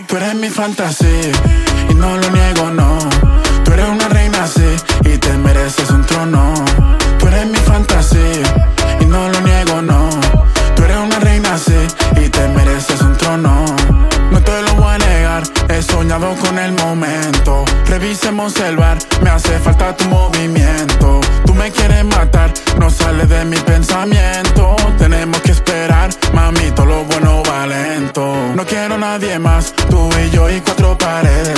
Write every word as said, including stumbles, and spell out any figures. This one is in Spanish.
Tú eres mi fantasía y no lo niego, no. Tú eres una reina, sí, y te mereces un trono. Tú eres mi fantasía y no lo niego, no. Tú eres una reina, sí, y te mereces un trono. No te lo voy a negar, he soñado con el momento. Revisemos el bar, me hace falta tu movimiento. Tú me quieres matar, no sale de mi pensamiento.